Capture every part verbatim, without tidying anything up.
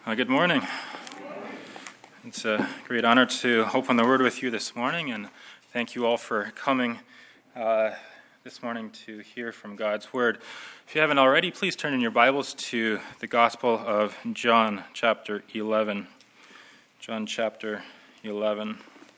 Uh, good morning. It's a great honor to open the Word with you this morning, and thank you all for coming uh, this morning to hear from God's Word. If you haven't already, please turn in your Bibles to the Gospel of John, chapter eleven. John, chapter eleven.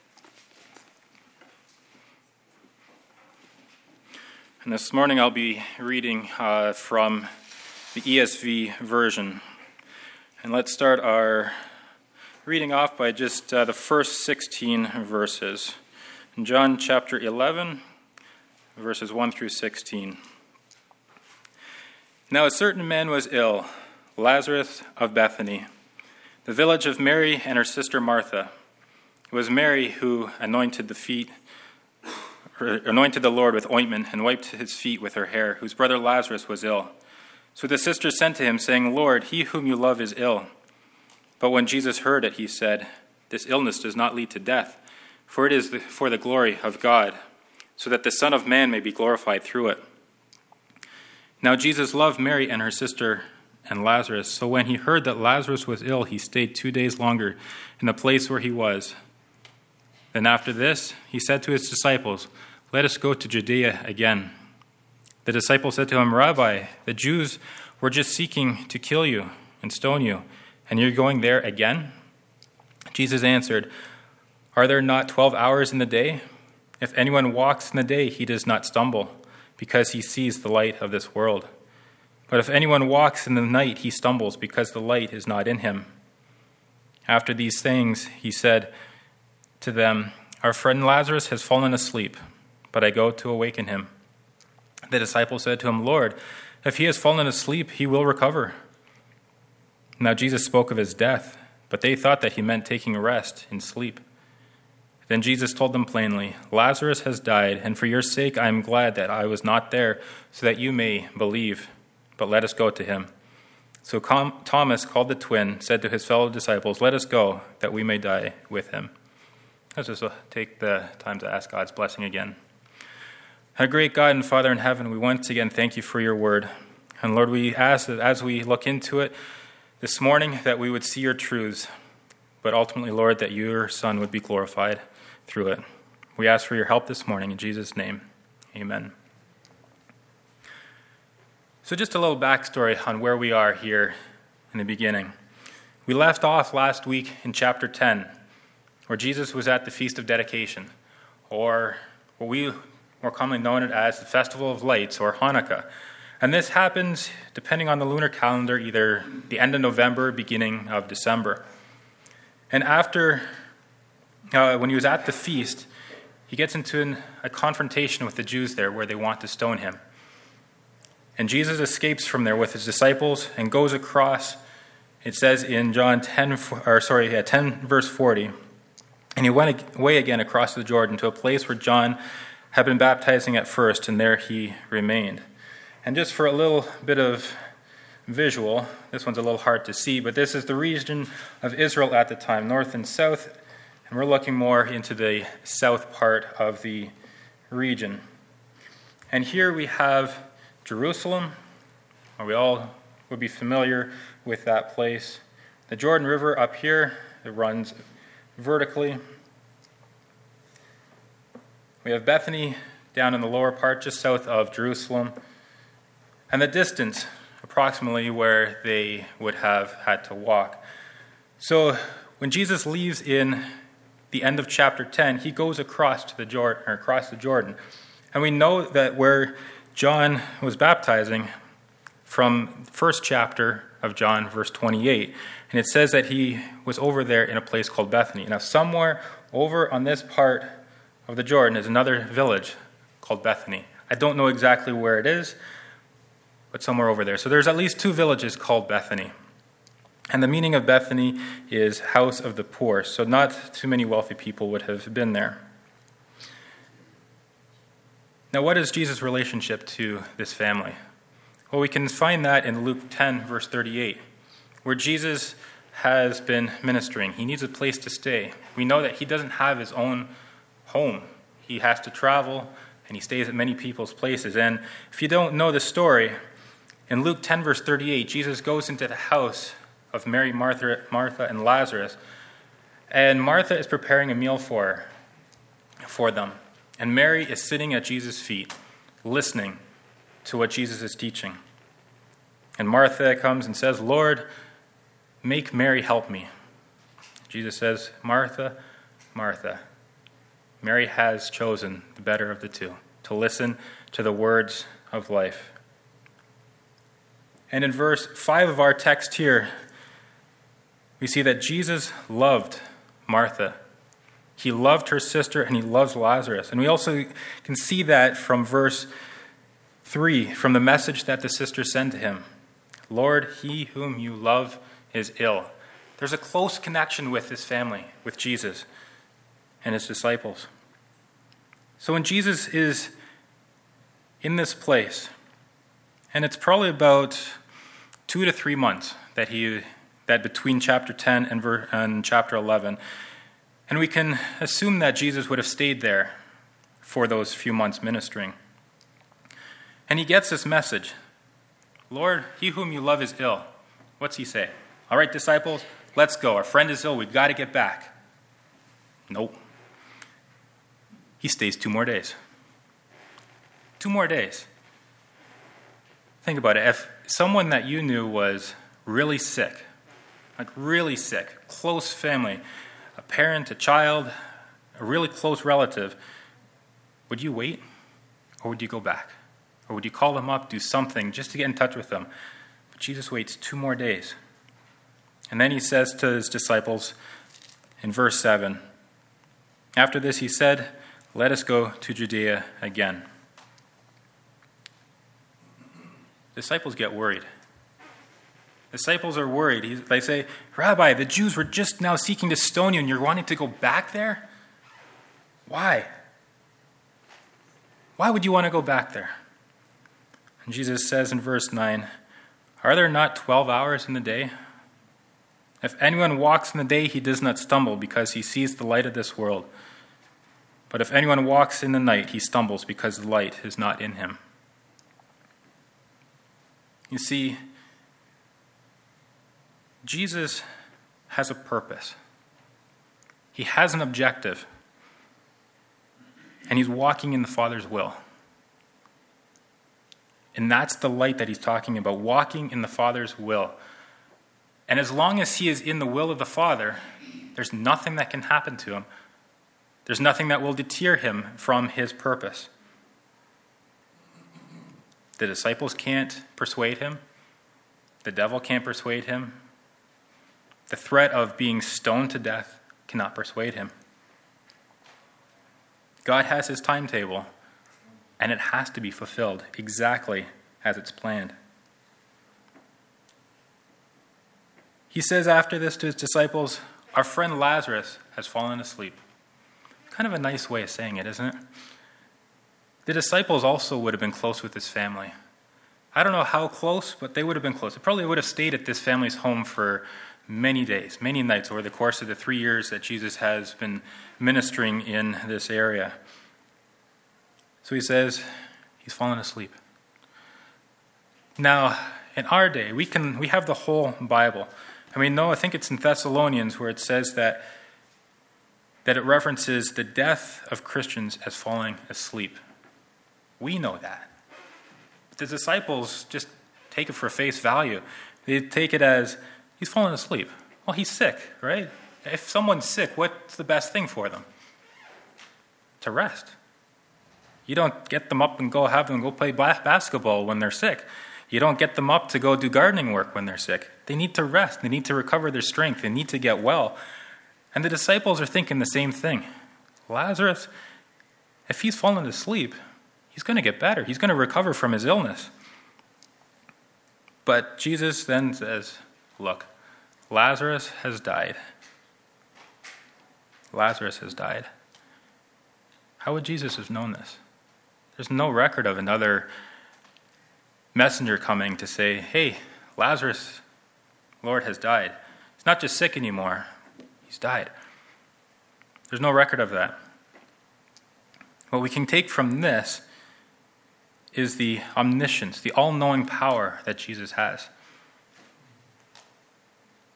And this morning I'll be reading uh, from the E S V version. And let's start our reading off by just uh, the first sixteen verses. In John chapter eleven, verses one through sixteen. Now a certain man was ill, Lazarus of Bethany, the village of Mary and her sister Martha. It was Mary who anointed the feet, anointed the Lord with ointment and wiped his feet with her hair, whose brother Lazarus was ill. So the sisters sent to him, saying, Lord, he whom you love is ill. But when Jesus heard it, he said, This illness does not lead to death, for it is for the glory of God, so that the Son of Man may be glorified through it. Now Jesus loved Mary and her sister and Lazarus, so when he heard that Lazarus was ill, he stayed two days longer in the place where he was. Then after this, he said to his disciples, Let us go to Judea again. The disciples said to him, Rabbi, the Jews were just seeking to kill you and stone you, and you're going there again? Jesus answered, Are there not twelve hours in the day? If anyone walks in the day, he does not stumble, because he sees the light of this world. But if anyone walks in the night, he stumbles, because the light is not in him. After these things, he said to them, Our friend Lazarus has fallen asleep, but I go to awaken him. The disciples said to him, Lord, if he has fallen asleep, he will recover. Now Jesus spoke of his death, but they thought that he meant taking a rest in sleep. Then Jesus told them plainly, Lazarus has died, and for your sake I am glad that I was not there, so that you may believe. But let us go to him. So Thomas, called the twin, said to his fellow disciples, Let us go, that we may die with him. Let's just take the time to ask God's blessing again. Our great God and Father in heaven, we once again thank you for your word. And Lord, we ask that as we look into it this morning, that we would see your truths, but ultimately, Lord, that your Son would be glorified through it. We ask for your help this morning in Jesus' name. Amen. So just a little backstory on where we are here in the beginning. We left off last week in chapter ten, where Jesus was at the Feast of Dedication, or what we more commonly known as the Festival of Lights, or Hanukkah. And this happens, depending on the lunar calendar, either the end of November, beginning of December. And after, uh, when he was at the feast, he gets into an, a confrontation with the Jews there where they want to stone him. And Jesus escapes from there with his disciples and goes across, it says in John ten, or sorry, yeah, ten verse forty, and he went away again across the Jordan to a place where John had been baptizing at first, and there he remained. And just for a little bit of visual, this one's a little hard to see, but this is the region of Israel at the time, north and south, and we're looking more into the south part of the region. And here we have Jerusalem, where we all would be familiar with that place. The Jordan River up here, it runs vertically. We have Bethany down in the lower part, just south of Jerusalem, and the distance approximately where they would have had to walk. So when Jesus leaves in the end of chapter ten, he goes across to the Jordan, or across the Jordan, and we know that where John was baptizing from first chapter of John, verse twenty-eight, and it says that he was over there in a place called Bethany. Now, somewhere over on this part of the Jordan is another village called Bethany. I don't know exactly where it is, but somewhere over there. So there's at least two villages called Bethany. And the meaning of Bethany is house of the poor. So not too many wealthy people would have been there. Now, what is Jesus' relationship to this family? Well, we can find that in Luke ten, verse thirty-eight, where Jesus has been ministering. He needs a place to stay. We know that he doesn't have his own home. He has to travel, and he stays at many people's places. And if you don't know the story, in Luke ten, verse thirty-eight, Jesus goes into the house of Mary, Martha, Martha, and Lazarus. And Martha is preparing a meal for, for them. And Mary is sitting at Jesus' feet, listening to what Jesus is teaching. And Martha comes and says, "Lord, make Mary help me." Jesus says, "Martha, Martha, Mary has chosen the better of the two, to listen to the words of life." And in verse five of our text here, we see that Jesus loved Martha. He loved her sister, and he loves Lazarus. And we also can see that from verse three, from the message that the sister sent to him. "Lord, he whom you love is ill." There's a close connection with his family, with Jesus and his disciples. So when Jesus is in this place, and it's probably about two to three months that he that between chapter ten and, ver, and chapter eleven, and we can assume that Jesus would have stayed there for those few months ministering. And he gets this message, "Lord, he whom you love is ill." What's he say? "All right, disciples, let's go. Our friend is ill. We've got to get back." Nope. He stays two more days. Two more days. Think about it. If someone that you knew was really sick, like really sick, close family, a parent, a child, a really close relative, would you wait? Or would you go back? Or would you call them up, do something just to get in touch with them? But Jesus waits two more days. And then he says to his disciples in verse seven, after this he said, "Let us go to Judea again." Disciples get worried. Disciples are worried. They say, "Rabbi, the Jews were just now seeking to stone you, and you're wanting to go back there? Why? Why would you want to go back there?" And Jesus says in verse nine, "Are there not twelve hours in the day? If anyone walks in the day, he does not stumble because he sees the light of this world. But if anyone walks in the night, he stumbles because the light is not in him." You see, Jesus has a purpose. He has an objective. And he's walking in the Father's will. And that's the light that he's talking about, walking in the Father's will. And as long as he is in the will of the Father, there's nothing that can happen to him. There's nothing that will deter him from his purpose. The disciples can't persuade him. The devil can't persuade him. The threat of being stoned to death cannot persuade him. God has his timetable, and it has to be fulfilled exactly as it's planned. He says after this to his disciples, "Our friend Lazarus has fallen asleep." Kind of a nice way of saying it, isn't it? The disciples also would have been close with this family. I don't know how close, but they would have been close. They probably would have stayed at this family's home for many days, many nights over the course of the three years that Jesus has been ministering in this area. So he says, he's fallen asleep. Now, in our day, we can we have the whole Bible. I mean, no, I think it's in Thessalonians where it says that that it references the death of Christians as falling asleep. We know that. But the disciples just take it for face value. They take it as, he's fallen asleep. Well, he's sick, right? If someone's sick, what's the best thing for them? To rest. You don't get them up and go have them go play basketball when they're sick. You don't get them up to go do gardening work when they're sick. They need to rest. They need to recover their strength. They need to get well. And the disciples are thinking the same thing. Lazarus, if he's fallen asleep, he's going to get better. He's going to recover from his illness. But Jesus then says, look, Lazarus has died. Lazarus has died. How would Jesus have known this? There's no record of another messenger coming to say, hey, Lazarus, Lord, has died. He's not just sick anymore. He's died. There's no record of that. What we can take from this is the omniscience, the all-knowing power that Jesus has.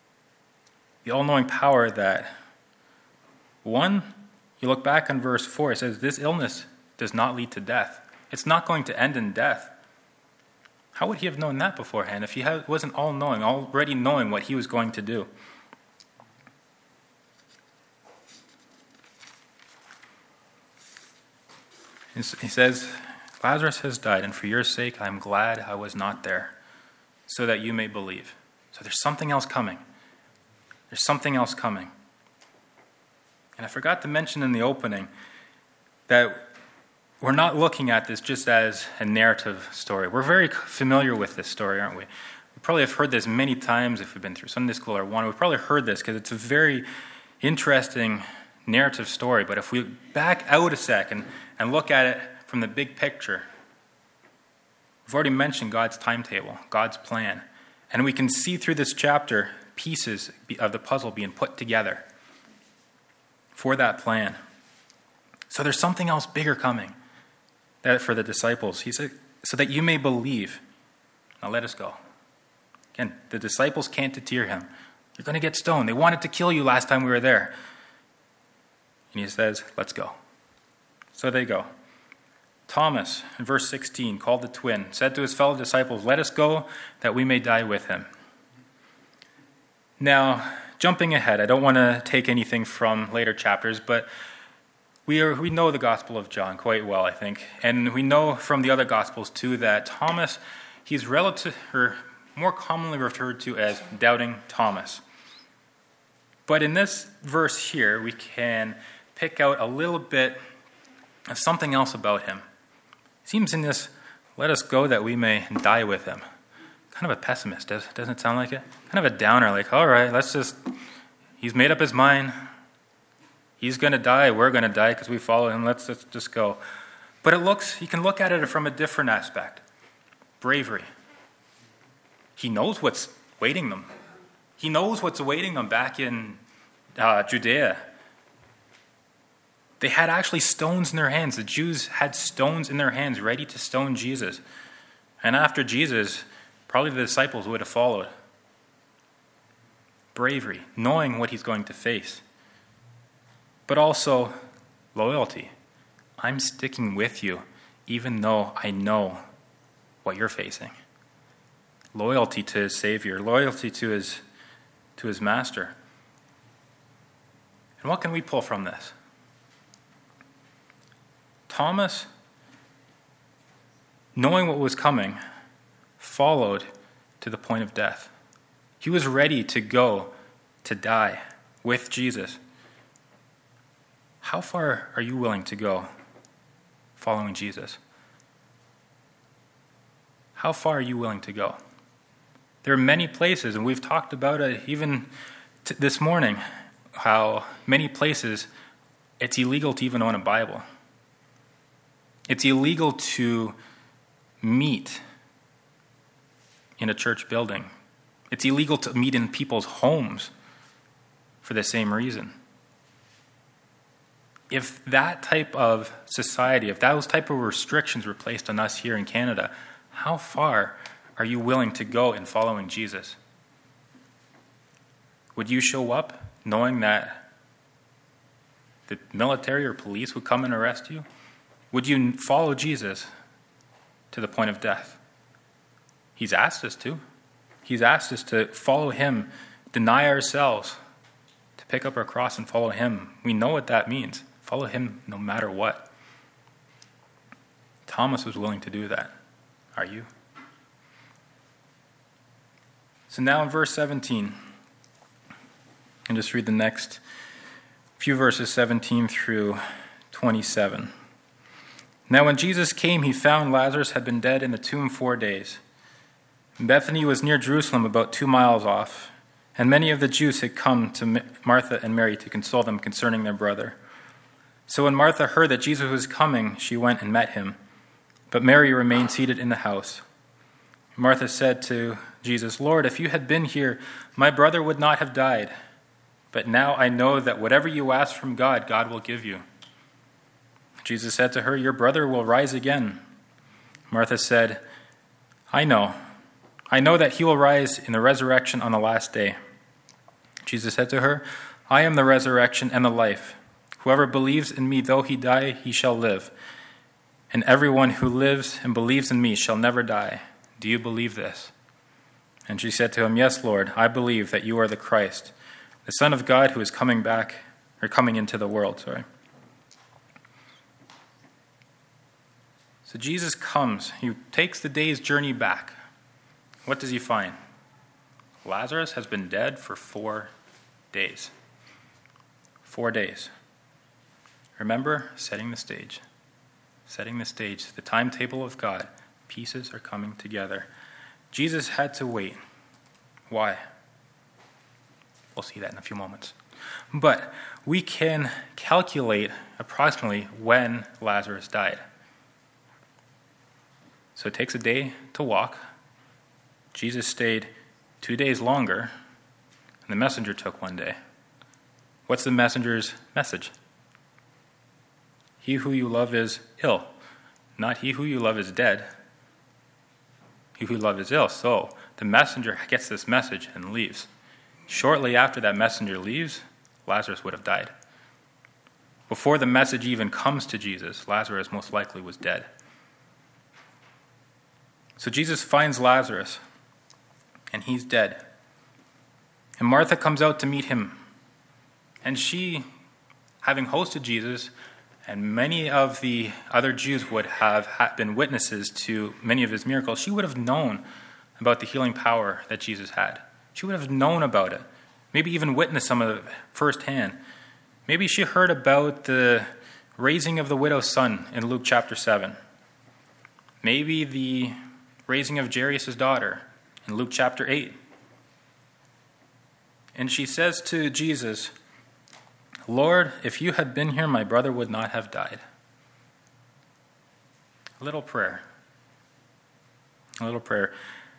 The all-knowing power that, one, you look back on verse four, it says, this illness does not lead to death. It's not going to end in death. How would he have known that beforehand if he wasn't all-knowing, already knowing what he was going to do? He says, Lazarus has died, and for your sake I am glad I was not there, so that you may believe. So there's something else coming. There's something else coming. And I forgot to mention in the opening that we're not looking at this just as a narrative story. We're very familiar with this story, aren't we? We probably have heard this many times if we've been through Sunday school or one. We've probably heard this because it's a very interesting narrative story. But if we back out a second and look at it from the big picture, we've already mentioned God's timetable, God's plan. And we can see through this chapter pieces of the puzzle being put together for that plan. So there's something else bigger coming that for the disciples. He said, so that you may believe. Now let us go. Again, the disciples can't deter him. You're going to get stoned. They wanted to kill you last time we were there. And he says, let's go. So they go. Thomas, in verse sixteen, called the twin, said to his fellow disciples, let us go that we may die with him. Now, jumping ahead, I don't want to take anything from later chapters, but we are we know the Gospel of John quite well, I think. And we know from the other Gospels, too, that Thomas, he's relative, or more commonly referred to as Doubting Thomas. But in this verse here, we can pick out a little bit of something else about him. It seems in this, let us go that we may die with him. Kind of a pessimist, does, doesn't it sound like it? Kind of a downer, like, all right, let's just, he's made up his mind. He's going to die, we're going to die because we follow him, let's, let's just go. But it looks, you can look at it from a different aspect. Bravery. He knows what's awaiting them. He knows what's awaiting them back in uh, Judea. They had actually stones in their hands. The Jews had stones in their hands ready to stone Jesus. And after Jesus, probably the disciples would have followed. Bravery, knowing what he's going to face. But also loyalty. I'm sticking with you even though I know what you're facing. Loyalty to his Savior, loyalty to his, to his Master. And what can we pull from this? Thomas, knowing what was coming, followed to the point of death. He was ready to go to die with Jesus. How far are you willing to go following Jesus? How far are you willing to go? There are many places, and we've talked about it even t- this morning, how many places it's illegal to even own a Bible. It's illegal to meet in a church building. It's illegal to meet in people's homes for the same reason. If that type of society, if those type of restrictions were placed on us here in Canada, how far are you willing to go in following Jesus? Would you show up knowing that the military or police would come and arrest you? Would you follow Jesus to the point of death? He's asked us to. He's asked us to follow him, deny ourselves, to pick up our cross and follow him. We know what that means. Follow him no matter what. Thomas was willing to do that. Are you? So now in verse seventeen, and just read the next few verses, seventeen through twenty-seven. Now when Jesus came, he found Lazarus had been dead in the tomb four days. Bethany was near Jerusalem, about two miles off, and many of the Jews had come to Martha and Mary to console them concerning their brother. So when Martha heard that Jesus was coming, she went and met him, but Mary remained seated in the house. Martha said to Jesus, Lord, if you had been here, my brother would not have died. But now I know that whatever you ask from God, God will give you. Jesus said to her, your brother will rise again. Martha said, I know. I know that he will rise in the resurrection on the last day. Jesus said to her, I am the resurrection and the life. Whoever believes in me, though he die, he shall live. And everyone who lives and believes in me shall never die. Do you believe this? And she said to him, Yes, Lord, I believe that you are the Christ, the Son of God who is coming back, or coming into the world, sorry. So Jesus comes. He takes the day's journey back. What does he find? Lazarus has been dead for four days. Four days. Remember, setting the stage. Setting the stage. The timetable of God. Pieces are coming together. Jesus had to wait. Why? We'll see that in a few moments. But we can calculate approximately when Lazarus died. So it takes a day to walk. Jesus stayed two days longer, and the messenger took one day. What's the messenger's message? He who you love is ill. Not he who you love is dead. He who you love is ill. So the messenger gets this message and leaves. Shortly after that messenger leaves, Lazarus would have died. Before the message even comes to Jesus, Lazarus most likely was dead. So Jesus finds Lazarus, and he's dead. And Martha comes out to meet him. And she, having hosted Jesus, and many of the other Jews would have been witnesses to many of his miracles, she would have known about the healing power that Jesus had. She would have known about it. Maybe even witnessed some of it firsthand. Maybe she heard about the raising of the widow's son in Luke chapter seven. Maybe the raising of Jairus' daughter in Luke chapter eight. And she says to Jesus, Lord, if you had been here, my brother would not have died. A little prayer. A little prayer.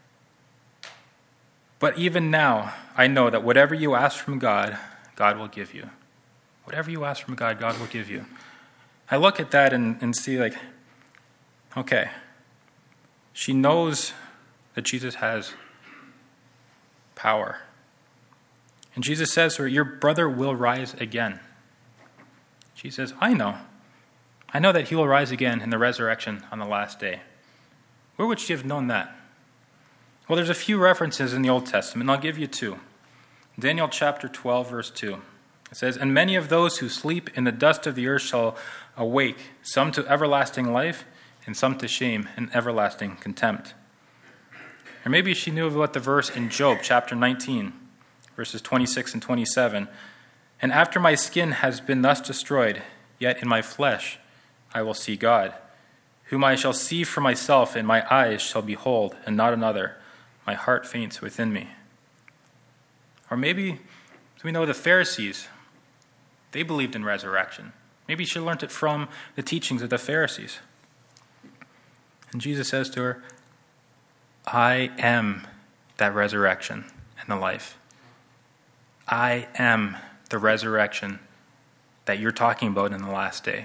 But even now, I know that whatever you ask from God, God will give you. Whatever you ask from God, God will give you. I look at that and, and see like, okay, she knows that Jesus has power. And Jesus says to her, your brother will rise again. She says, I know. I know that he will rise again in the resurrection on the last day. Where would she have known that? Well, there's a few references in the Old Testament, and I'll give you two. Daniel chapter twelve, verse two. It says, and many of those who sleep in the dust of the earth shall awake, some to everlasting life, and some to shame and everlasting contempt. Or maybe she knew about the verse in Job chapter nineteen, verses twenty-six and twenty-seven. And after my skin has been thus destroyed, yet in my flesh I will see God, whom I shall see for myself, and my eyes shall behold, and not another. My heart faints within me. Or maybe we know the Pharisees, they believed in resurrection. Maybe she learned it from the teachings of the Pharisees. And Jesus says to her, I am that resurrection and the life. I am the resurrection that you're talking about in the last day.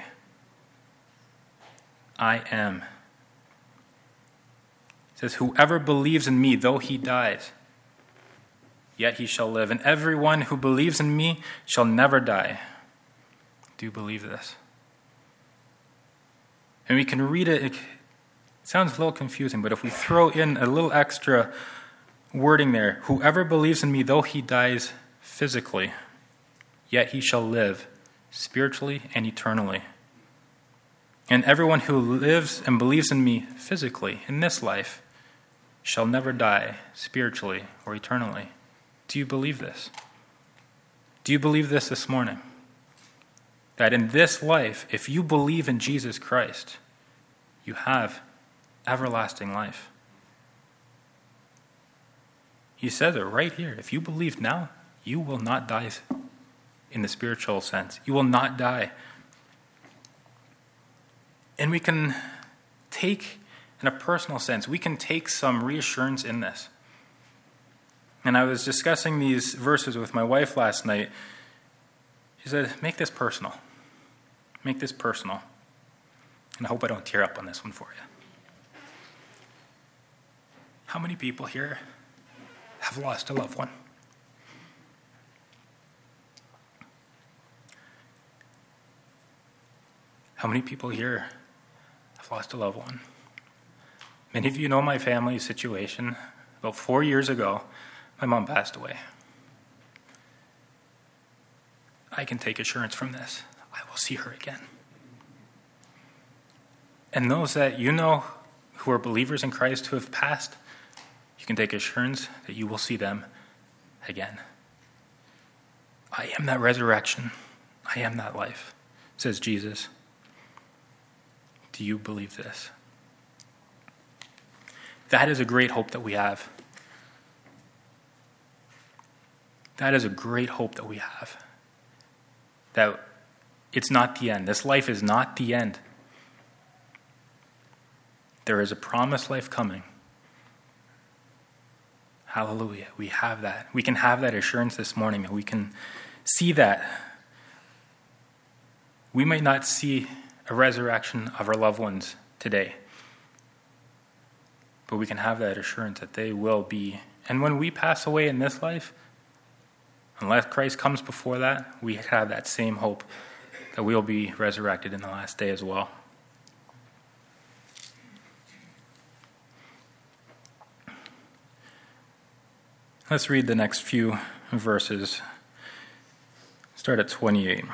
I am. It says, whoever believes in me, though he dies, yet he shall live. And everyone who believes in me shall never die. Do you believe this? And we can read it. It sounds a little confusing, but if we throw in a little extra wording there, whoever believes in me, though he dies physically, yet he shall live spiritually and eternally. And everyone who lives and believes in me physically in this life shall never die spiritually or eternally. Do you believe this? Do you believe this this morning? That in this life, if you believe in Jesus Christ, you have everlasting life. He says it right here. If you believe now, you will not die in the spiritual sense. You will not die. And we can take, in a personal sense, we can take some reassurance in this. And I was discussing these verses with my wife last night. She said, make this personal. Make this personal. And I hope I don't tear up on this one for you. How many people here have lost a loved one? How many people here have lost a loved one? Many of you know my family situation. About four years ago, my mom passed away. I can take assurance from this. I will see her again. And those that you know who are believers in Christ who have passed, you can take assurance that you will see them again. I am that resurrection. I am that life, says Jesus. Do you believe this? That is a great hope that we have. That is a great hope that we have. That it's not the end. This life is not the end. There is a promised life coming. Hallelujah. We have that. We can have that assurance this morning that we can see that. We might not see a resurrection of our loved ones today, but we can have that assurance that they will be. And when we pass away in this life, unless Christ comes before that, we have that same hope that we'll be resurrected in the last day as well. Let's read the next few verses. Start at twenty-eight.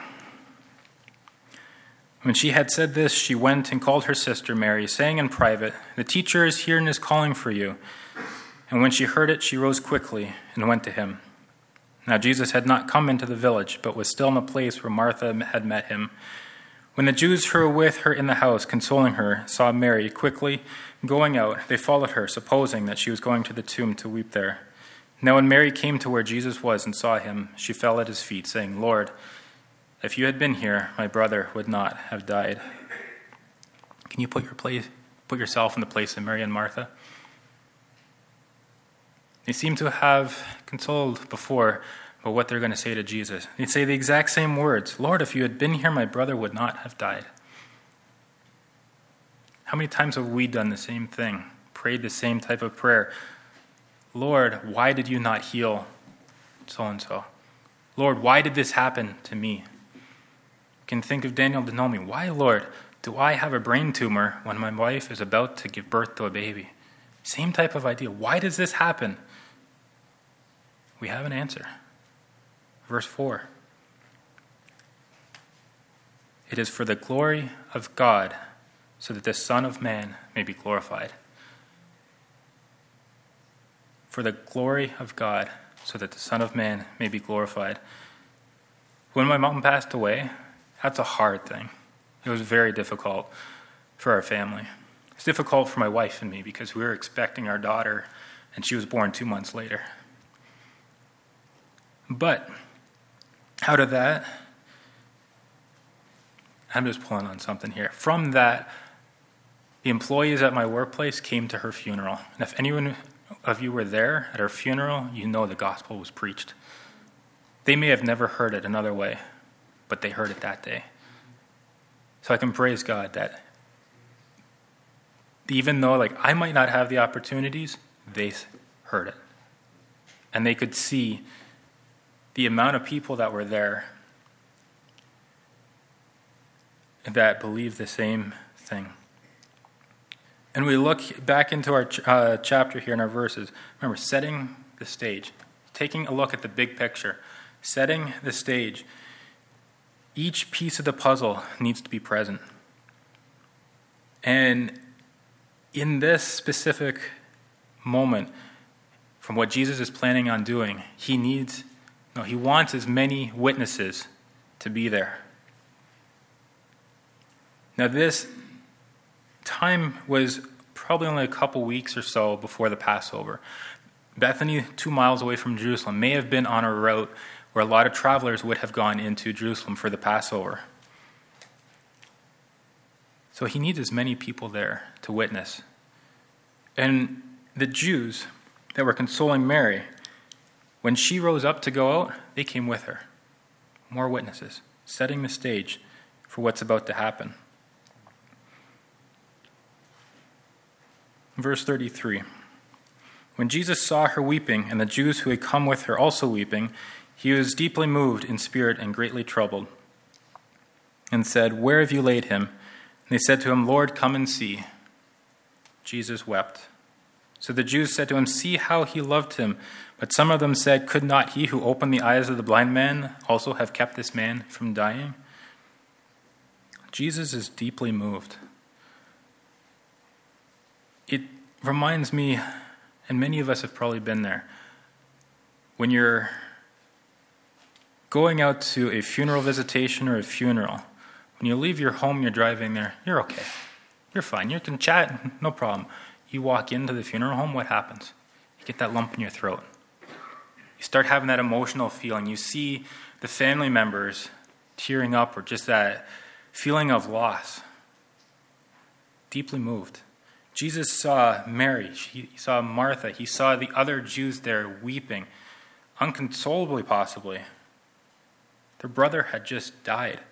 When she had said this, she went and called her sister Mary, saying in private, "The teacher is here and is calling for you." And when she heard it, she rose quickly and went to him. Now Jesus had not come into the village, but was still in the place where Martha had met him. When the Jews who were with her in the house, consoling her, saw Mary quickly going out, they followed her, supposing that she was going to the tomb to weep there. Now when Mary came to where Jesus was and saw him, she fell at his feet, saying, "Lord, if you had been here, my brother would not have died." Can you put your place, put yourself in the place of Mary and Martha? They seem to have consoled before about what they're going to say to Jesus. They say the exact same words. "Lord, if you had been here, my brother would not have died." How many times have we done the same thing, prayed the same type of prayer? "Lord, why did you not heal so-and-so? Lord, why did this happen to me?" You can think of Daniel Denomey. "Why, Lord, do I have a brain tumor when my wife is about to give birth to a baby?" Same type of idea. Why does this happen? We have an answer. Verse four. It is for the glory of God, so that the Son of Man may be glorified. For the glory of God, so that the Son of Man may be glorified. When my mom passed away, that's a hard thing. It was very difficult for our family. It's difficult for my wife and me because we were expecting our daughter, and she was born two months later. But out of that, I'm just pulling on something here. From that, the employees at my workplace came to her funeral. And if anyone of you were there at her funeral, you know the gospel was preached. They may have never heard it another way, but they heard it that day. So I can praise God that even though like I might not have the opportunities, they heard it. And they could see the amount of people that were there that believed the same thing. And we look back into our ch- uh, chapter here in our verses. Remember, setting the stage, taking a look at the big picture, setting the stage. Each piece of the puzzle needs to be present. And in this specific moment, from what Jesus is planning on doing, he needs, no, he wants as many witnesses to be there. Now this time was probably only a couple weeks or so before the Passover. Bethany, two miles away from Jerusalem, may have been on a route where a lot of travelers would have gone into Jerusalem for the Passover. So he needs as many people there to witness. And the Jews that were consoling Mary, when she rose up to go out, they came with her. More witnesses, setting the stage for what's about to happen. Verse thirty-three. When Jesus saw her weeping, and the Jews who had come with her also weeping, he was deeply moved in spirit and greatly troubled, and said, "Where have you laid him?" they said to him, Lord, come and see. Jesus wept. So the Jews said to him, see how he loved him. But some of them said, could not he who opened the eyes of the blind man also have kept this man from dying? Jesus is deeply moved. It reminds me, and many of us have probably been there, when you're going out to a funeral visitation or a funeral, when you leave your home, you're driving there, you're okay. You're fine. You can chat, no problem. You walk into the funeral home, what happens? You get that lump in your throat. You start having that emotional feeling. You see the family members tearing up, or just that feeling of loss. Deeply moved. Jesus saw Mary. He saw Martha. He saw the other Jews there weeping, unconsolably possibly. Their brother had just died.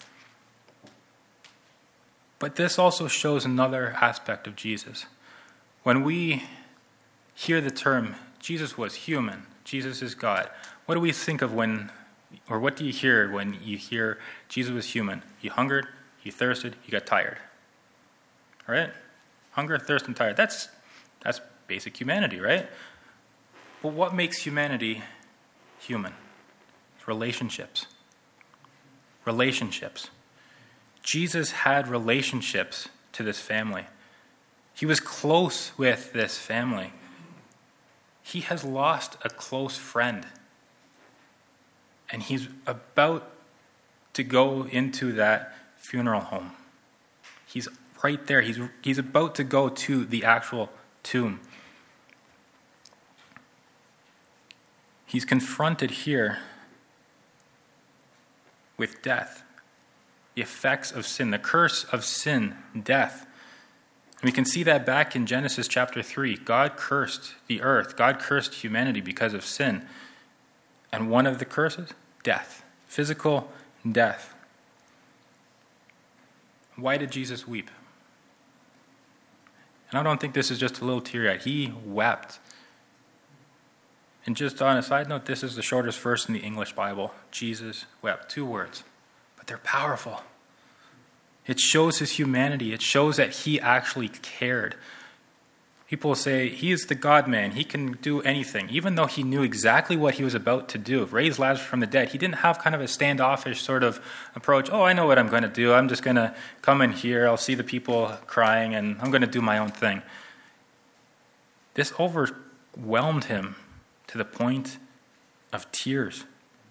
But this also shows another aspect of Jesus. When we hear the term, Jesus was human, Jesus is God, what do we think of when, or what do you hear when you hear Jesus was human? You hungered, you thirsted, you got tired. All right? Hunger, thirst, and tired. That's, that's basic humanity, right? But what makes humanity human? It's relationships. Relationships. Jesus had relationships to this family. He was close with this family. He has lost a close friend. And he's about to go into that funeral home. He's right there. He's, he's about to go to the actual tomb. He's confronted here with death. The effects of sin, the curse of sin, death. And we can see that back in Genesis chapter three. God cursed the earth. God cursed humanity because of sin. And one of the curses? Death. Physical death. Why did Jesus weep? And I don't think this is just a little teary-eyed. He wept. And just on a side note, this is the shortest verse in the English Bible. Jesus wept. Two words. But they're powerful. It shows his humanity. It shows that he actually cared. People say, he is the God-man. He can do anything. Even though he knew exactly what he was about to do, raise Lazarus from the dead, he didn't have kind of a standoffish sort of approach. Oh, I know what I'm going to do. I'm just going to come in here. I'll see the people crying, and I'm going to do my own thing. This overwhelmed him to the point of tears.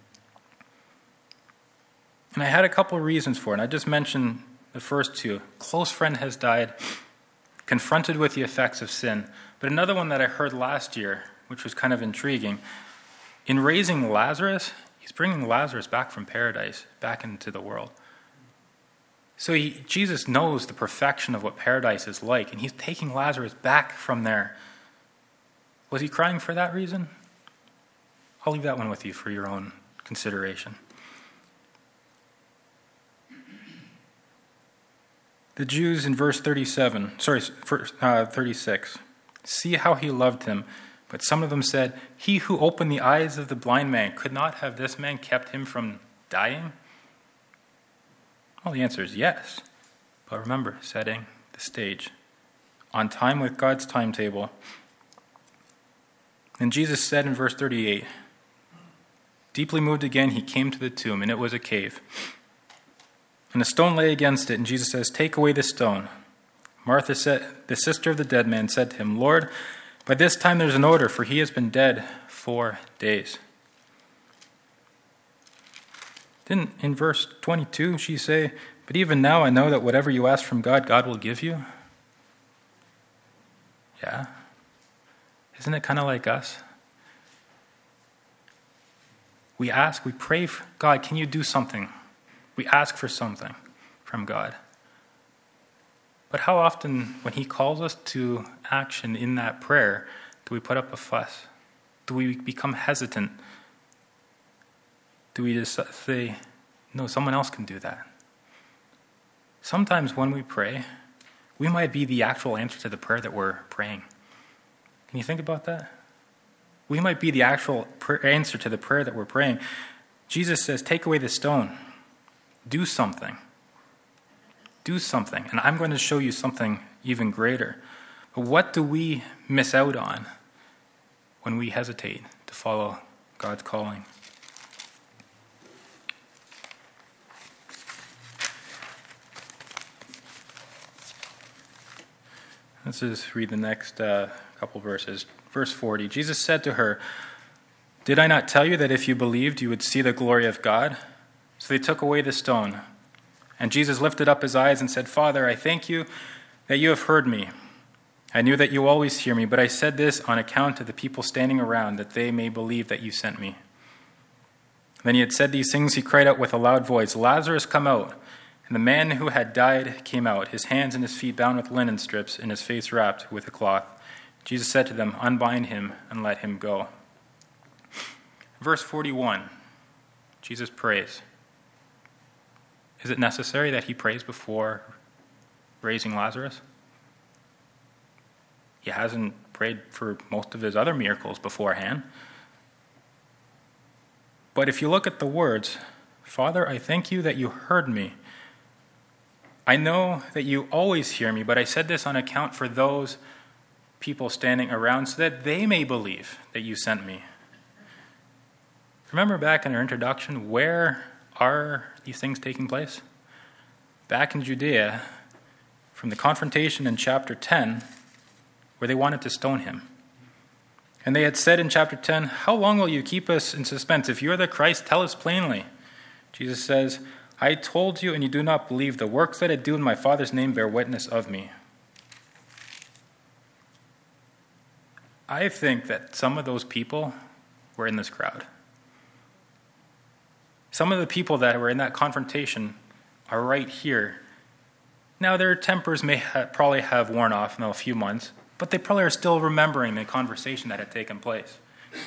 And I had a couple of reasons for it. And I just mentioned the first two. Close friend has died, confronted with the effects of sin. But another one that I heard last year, which was kind of intriguing, in raising Lazarus, he's bringing Lazarus back from paradise, back into the world. So he, Jesus knows the perfection of what paradise is like, and he's taking Lazarus back from there. Was he crying for that reason? I'll leave that one with you for your own consideration. The Jews in verse thirty-seven, sorry, uh, thirty-six, see how he loved him. But some of them said, he who opened the eyes of the blind man, could not have this man kept him from dying? Well, the answer is yes. But remember, setting the stage. On time with God's timetable. And Jesus said in verse thirty-eight, deeply moved again, he came to the tomb, and it was a cave. And a stone lay against it, and Jesus says, take away the stone. Martha, said, the sister of the dead man, said to him, Lord, by this time there's an odor, for he has been dead four days. Then in verse twenty-two, she say, but even now I know that whatever you ask from God, God will give you. Yeah. Isn't it kind of like us? We ask, we pray for God, can you do something? We ask for something from God. But how often, when he calls us to action in that prayer, do we put up a fuss? Do we become hesitant? Do we just say, no, someone else can do that? Sometimes when we pray, we might be the actual answer to the prayer that we're praying. Can you think about that? We might be the actual answer to the prayer that we're praying. Jesus says, take away the stone. Do something. do something, and I'm going to show you something even greater. But what do we miss out on when we hesitate to follow God's calling? Let's just read the next uh, couple verses. Verse forty, Jesus said to her, "Did I not tell you that if you believed, you would see the glory of God?" So they took away the stone. And Jesus lifted up his eyes and said, "Father, I thank you that you have heard me. I knew that you always hear me, but I said this on account of the people standing around, that they may believe that you sent me." Then he had said these things, he cried out with a loud voice, "Lazarus, come out." And the man who had died came out, his hands and his feet bound with linen strips, and his face wrapped with a cloth. Jesus said to them, "Unbind him and let him go." Verse forty-one, Jesus prays. Is it necessary that he prays before raising Lazarus? He hasn't prayed for most of his other miracles beforehand. But if you look at the words, "Father, I thank you that you heard me. I know that you always hear me, but I said this on account for those people standing around so that they may believe that you sent me." Remember back in our introduction, where are these things taking place? Back in Judea, from the confrontation in chapter ten, where they wanted to stone him. And they had said in chapter ten, "How long will you keep us in suspense? If you are the Christ, tell us plainly." Jesus says, "I told you and you do not believe. The works that I do in my Father's name bear witness of me." I think that some of those people were in this crowd. Some of the people that were in that confrontation are right here. Now, their tempers may ha- probably have worn off in a few months, but they probably are still remembering the conversation that had taken place.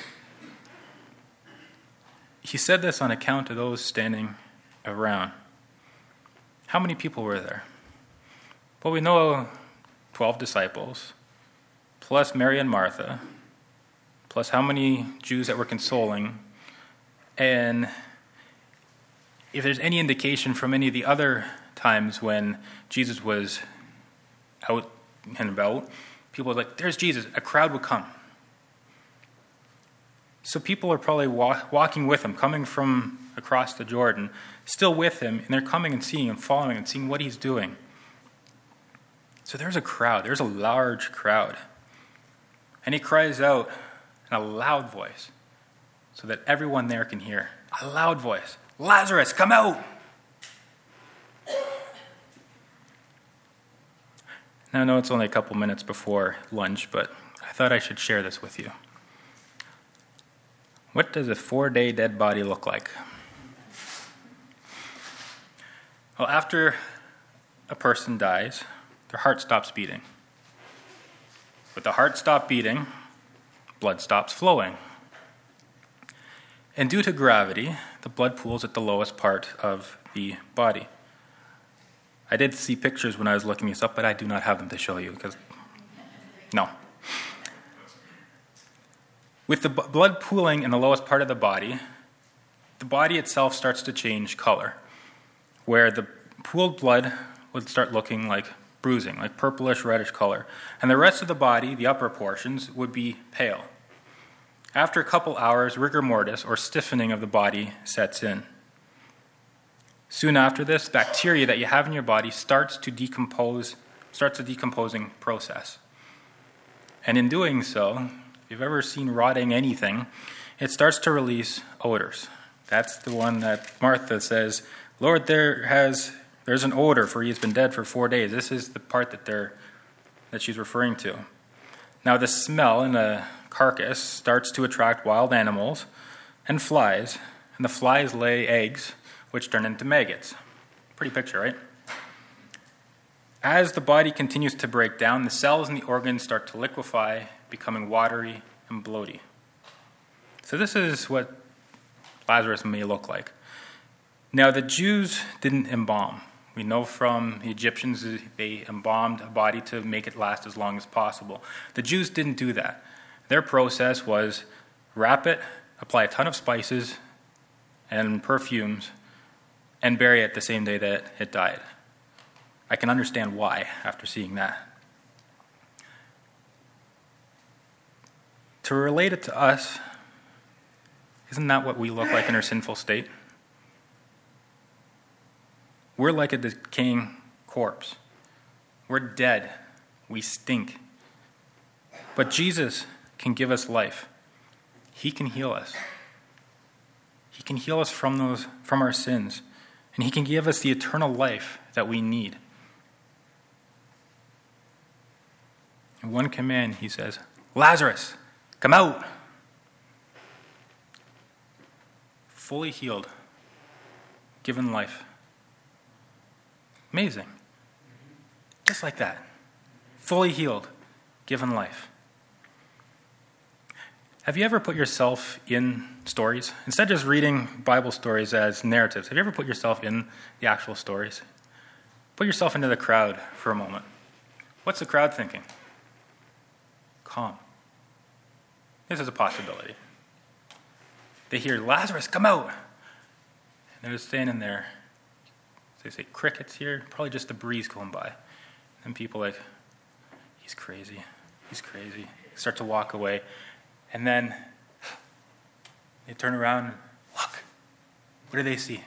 He said this on account of those standing around. How many people were there? Well, we know twelve disciples, plus Mary and Martha, plus how many Jews that were consoling. And if there's any indication from any of the other times when Jesus was out and about, people were like, "There's Jesus," a crowd would come. So people are probably wa- walking with him, coming from across the Jordan, still with him, and they're coming and seeing him, following and seeing what he's doing. So there's a crowd, there's a large crowd. And he cries out in a loud voice so that everyone there can hear. A loud voice, "Lazarus, come out!" Now I know it's only a couple minutes before lunch, but I thought I should share this with you. What does a four-day dead body look like? Well, after a person dies, their heart stops beating. But the heart stops beating, blood stops flowing. And due to gravity, the blood pools at the lowest part of the body. I did see pictures when I was looking this up, but I do not have them to show you, because, no. With the b- blood pooling in the lowest part of the body, the body itself starts to change color, where the pooled blood would start looking like bruising, like purplish, reddish color. And the rest of the body, the upper portions, would be pale. After a couple hours, rigor mortis, or stiffening of the body, sets in. Soon after this, bacteria that you have in your body starts to decompose, starts a decomposing process. And in doing so, if you've ever seen rotting anything, it starts to release odors. That's the one that Martha says, "Lord, there has there's an odor, for he has been dead for four days." This is the part that they're that she's referring to. Now, the smell in a carcass starts to attract wild animals and flies, and the flies lay eggs, which turn into maggots. Pretty picture, right? As the body continues to break down, the cells and the organs start to liquefy, becoming watery and bloaty. So this is what Lazarus may look like. Now, the Jews didn't embalm. We know from the Egyptians they embalmed a body to make it last as long as possible. The Jews didn't do that. Their process was wrap it, apply a ton of spices and perfumes, and bury it the same day that it died. I can understand why after seeing that. To relate it to us, isn't that what we look like in our sinful state? We're like a decaying corpse. We're dead. We stink. But Jesus can give us life. He can heal us. He can heal us from those, from our sins. And he can give us the eternal life that we need. In one command, he says, Lazarus, come out. Fully healed, given life. Amazing. Just like that. Fully healed, given life. Have you ever put yourself in stories? Instead of just reading Bible stories as narratives, have you ever put yourself in the actual stories? Put yourself into the crowd for a moment. What's the crowd thinking? Calm. This is a possibility. They hear, Lazarus, come out. And they're just standing there. They say, crickets here, probably just a breeze going by. And people are like, he's crazy, he's crazy. Start to walk away. And then they turn around and look. What do they see?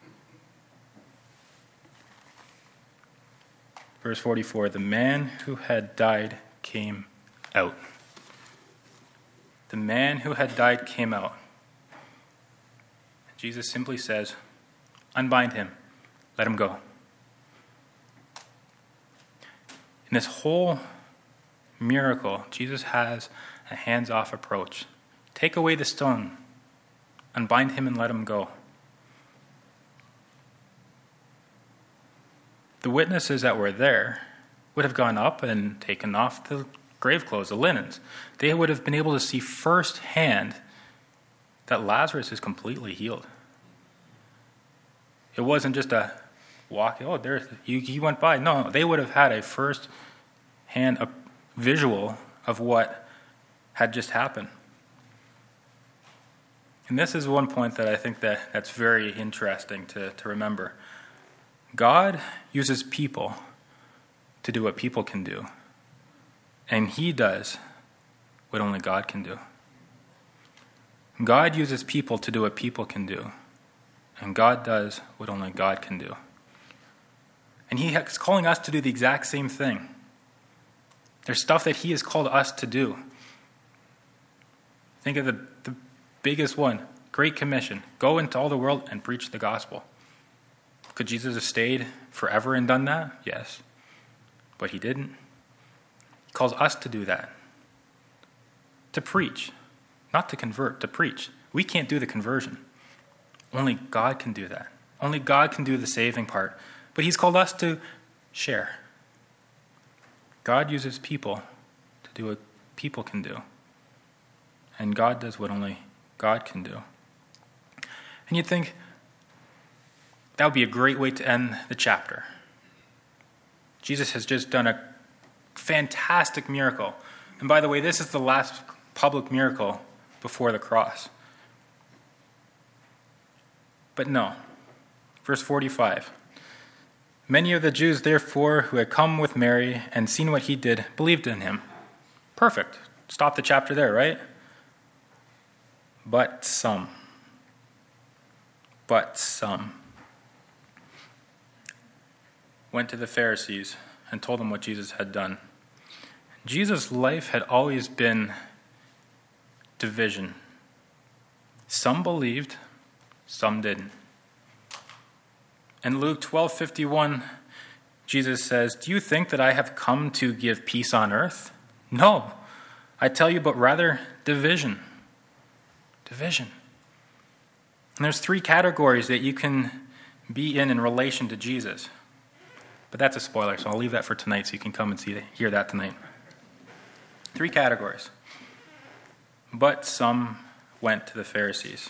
Verse forty-four, the man who had died came out. The man who had died came out. Jesus simply says, unbind him, let him go. In this whole miracle, Jesus has a hands-off approach. Take away the stone, unbind him and let him go. The witnesses that were there would have gone up and taken off the grave clothes, the linens. They would have been able to see firsthand that Lazarus is completely healed. It wasn't just a walk, oh, there he, he went by. No, they would have had a first-hand a visual of what had just happened. And this is one point that I think that, that's very interesting to, to remember. God uses people to do what people can do. And he does what only God can do. God uses people to do what people can do. And God does what only God can do. And he is calling us to do the exact same thing. There's stuff that he has called us to do. Think of the, the biggest one, Great Commission. Go into all the world and preach the gospel. Could Jesus have stayed forever and done that? Yes. But he didn't. He calls us to do that. To preach. Not to convert, to preach. We can't do the conversion. Only God can do that. Only God can do the saving part. But he's called us to share. God uses people to do what people can do. And God does what only God can do. And you'd think, that would be a great way to end the chapter. Jesus has just done a fantastic miracle. And by the way, this is the last public miracle before the cross. But no. Verse forty-five. Many of the Jews, therefore, who had come with Mary and seen what he did, believed in him. Perfect. Stop the chapter there, right? But some. But some. Went to the Pharisees and told them what Jesus had done. Jesus' life had always been division. Some believed, some didn't. In Luke twelve fifty-one, Jesus says, do you think that I have come to give peace on earth? No, I tell you, but rather division. Division. And there's three categories that you can be in in relation to Jesus. But that's a spoiler, so I'll leave that for tonight so you can come and see, hear that tonight. Three categories. But some went to the Pharisees.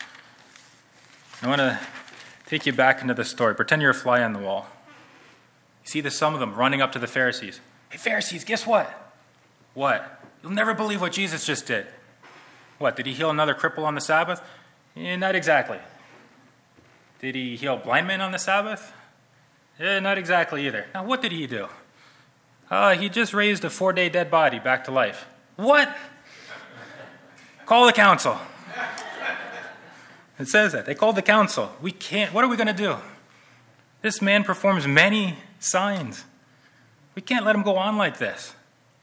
I want to take you back into the story. Pretend you're a fly on the wall. You see the some of them running up to the Pharisees. Hey, Pharisees, guess what? What? You'll never believe what Jesus just did. What, did he heal another cripple on the Sabbath? Eh, not exactly. Did he heal a blind man on the Sabbath? Eh, not exactly either. Now, what did he do? Uh, he just raised a four-day dead body back to life. What? Call the council. It says that. They called the council. We can't. What are we going to do? This man performs many signs. We can't let him go on like this.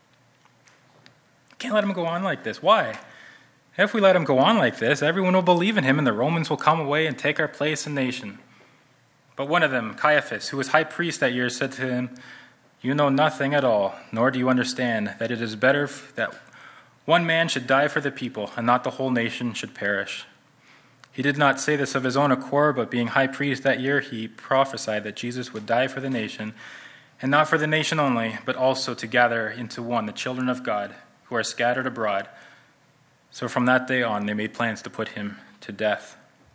We can't let him go on like this. Why? If we let him go on like this, everyone will believe in him, and the Romans will come away and take our place and nation. But one of them, Caiaphas, who was high priest that year, said to him, "You know nothing at all, nor do you understand that it is better that one man should die for the people, and not the whole nation should perish." He did not say this of his own accord, but being high priest that year, he prophesied that Jesus would die for the nation, and not for the nation only, but also to gather into one the children of God who are scattered abroad. So from that day on, they made plans to put him to death.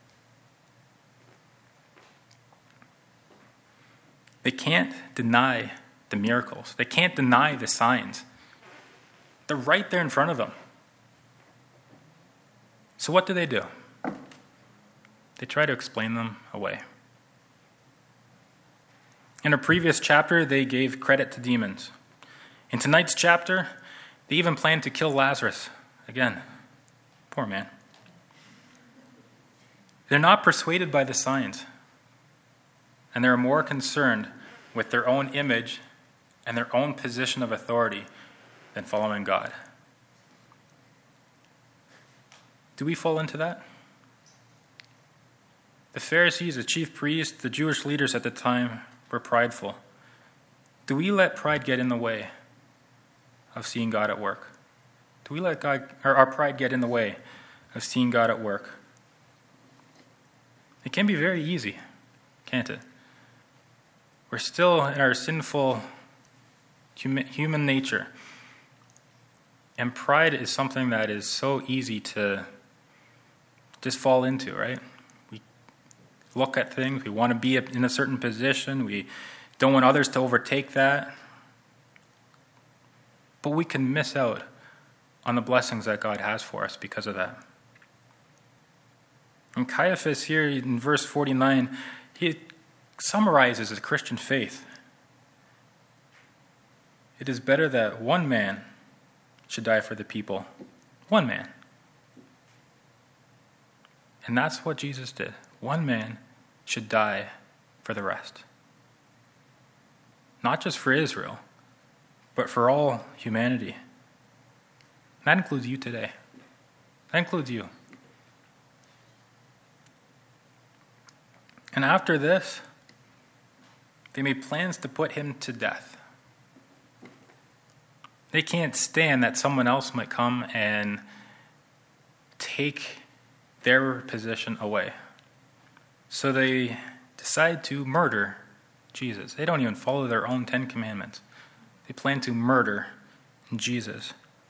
They can't deny the miracles. They can't deny the signs. They're right there in front of them. So what do they do? They try to explain them away. In a previous chapter, they gave credit to demons. In tonight's chapter, they even plan to kill Lazarus again. Poor man. They're not persuaded by the signs, and they're more concerned with their own image and their own position of authority than following God. Do we fall into that? The Pharisees, the chief priests, the Jewish leaders at the time were prideful. Do we let pride get in the way of seeing God at work? Do we let God, or our pride get in the way of seeing God at work? It can be very easy, can't it? We're still in our sinful human nature. And pride is something that is so easy to just fall into, right? We look at things, we want to be in a certain position, we don't want others to overtake that. But we can miss out on the blessings that God has for us because of that. And Caiaphas here in verse forty-nine, he summarizes the Christian faith. It is better that one man should die for the people. One man. And that's what Jesus did. One man should die for the rest. Not just for Israel, but for all humanity. That includes you today. That includes you. And after this, they made plans to put him to death. They can't stand that someone else might come and take their position away. So they decide to murder Jesus. They don't even follow their own Ten Commandments. They plan to murder Jesus.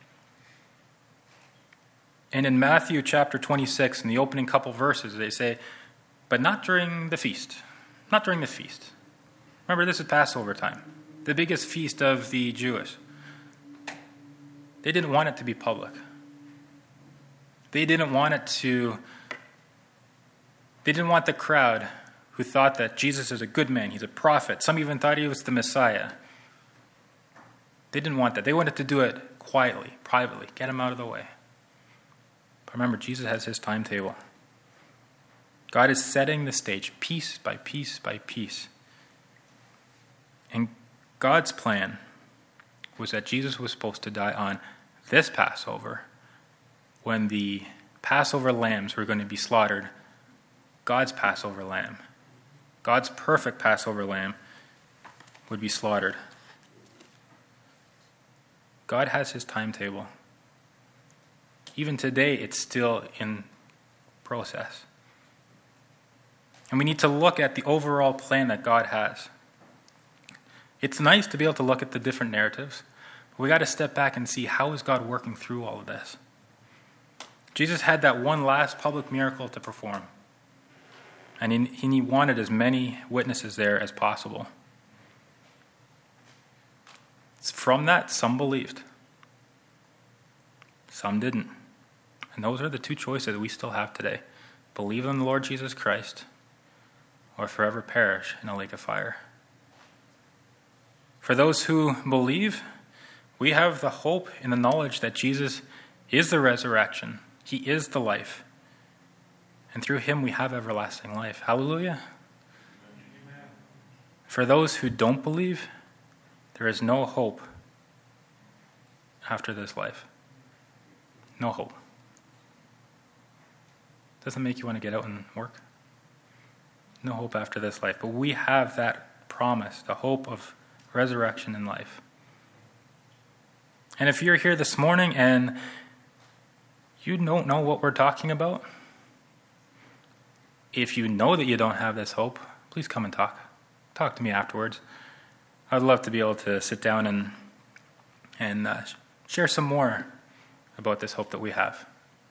And in Matthew chapter twenty-six, in the opening couple verses, they say, but not during the feast. Not during the feast. Remember, this is Passover time, the biggest feast of the Jewish. They didn't want it to be public. They didn't want it to, they didn't want the crowd who thought that Jesus is a good man, he's a prophet. Some even thought he was the Messiah. They didn't want that. They wanted to do it quietly, privately, get him out of the way. But remember, Jesus has his timetable. God is setting the stage piece by piece by piece. And God's plan was that Jesus was supposed to die on this Passover, when the Passover lambs were going to be slaughtered. God's Passover lamb, God's perfect Passover lamb, would be slaughtered. God has his timetable. Even today, it's still in process. And we need to look at the overall plan that God has. It's nice to be able to look at the different narratives, but we got to step back and see, how is God working through all of this? Jesus had that one last public miracle to perform, and he, he wanted as many witnesses there as possible. From that, some believed. Some didn't. And those are the two choices we still have today. Believe in the Lord Jesus Christ, or forever perish in a lake of fire. For those who believe, we have the hope in the knowledge that Jesus is the resurrection. He is the life. And through him we have everlasting life. Hallelujah. Amen. For those who don't believe, there is no hope after this life. No hope. Doesn't make you want to get out and work. No hope after this life. But we have that promise, the hope of resurrection and life. And if you're here this morning and you don't know what we're talking about, if you know that you don't have this hope, please come and talk. Talk to me afterwards. I'd love to be able to sit down and and uh, share some more about this hope that we have.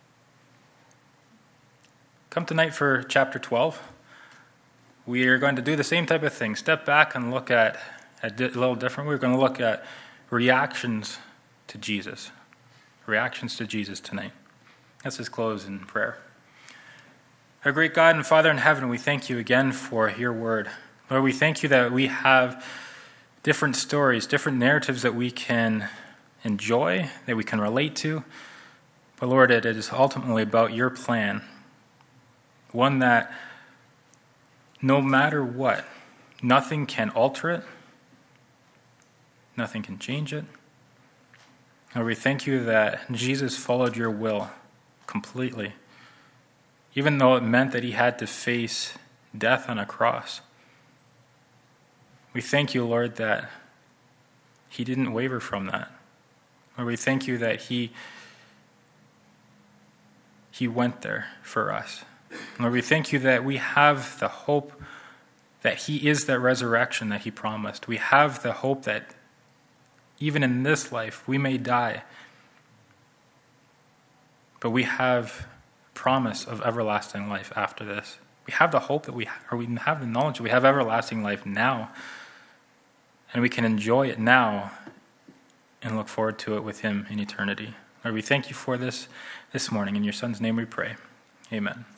Come tonight for chapter twelve. We are going to do the same type of thing. Step back and look at, at a little different. We're going to look at reactions to Jesus. Reactions to Jesus tonight. Let's just close in prayer. Our great God and Father in heaven, we thank you again for your word. Lord, we thank you that we have different stories, different narratives that we can enjoy, that we can relate to. But Lord, it is ultimately about your plan. One that no matter what, nothing can alter it. Nothing can change it. Lord, we thank you that Jesus followed your will completely, even though it meant that he had to face death on a cross. We thank you, Lord, that he didn't waver from that. Lord, we thank you that he, he went there for us. Lord, we thank you that we have the hope that he is that resurrection that he promised. We have the hope that even in this life we may die, but we have promise of everlasting life after this. We have the hope that we, or we have the knowledge that we have everlasting life now, and we can enjoy it now and look forward to it with him in eternity. Lord, we thank you for this this morning. In your Son's name we pray. Amen.